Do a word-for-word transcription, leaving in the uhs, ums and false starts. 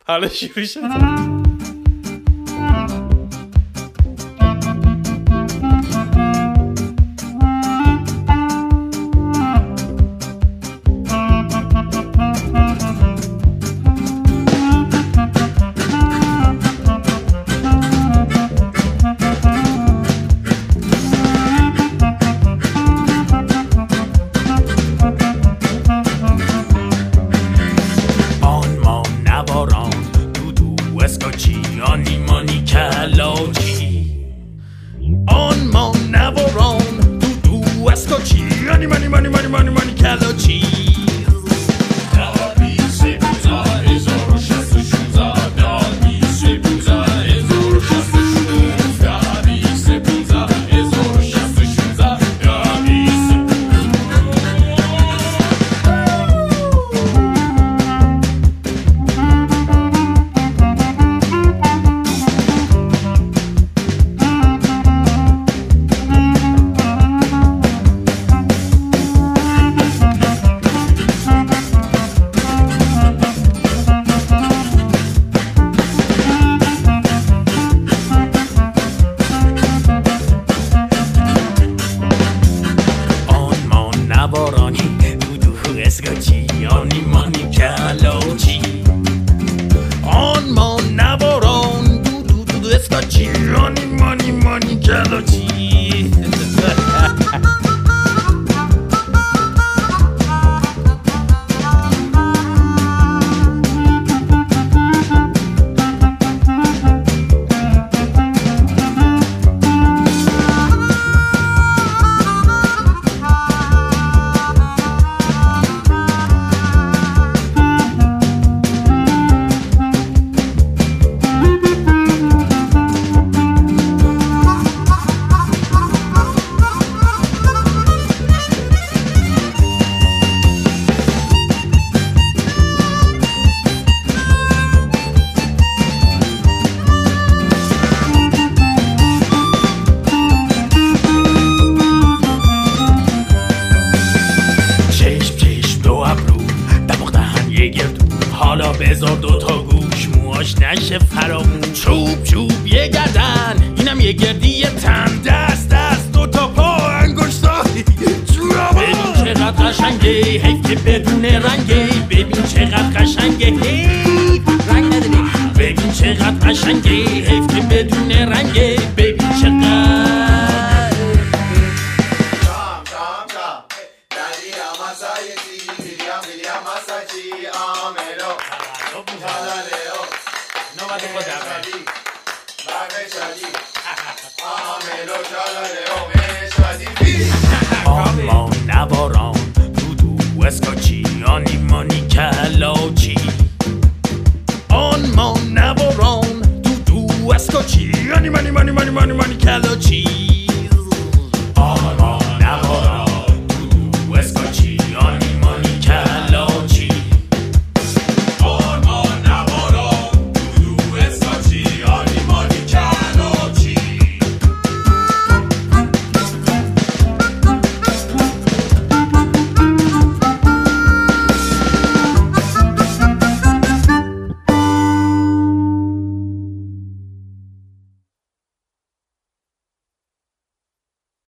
حالا شروع شد. آنی مانی کلاچی آن ما نواران دو دو اسکاچی آنی مانی مانی مانی مانی مانی کلاچی آنی مانی کلاچی آن ما نواران دو دو دو دو اسکاچی آنی مانی مانی کلاچی حالا بذار دوتا گوش موهاش نشه فرامون چوب چوب یه گردن اینم یه گردی یه تن دست دست دوتا پا انگشتا ببین چقدر قشنگه حیف که بدون رنگه ببین چقدر قشنگه حیف رنگ نداری ببین چقدر قشنگه حیف که بدون رنگه ببین چقدر آن ما نواران دو دو اسکاچی آنی مانی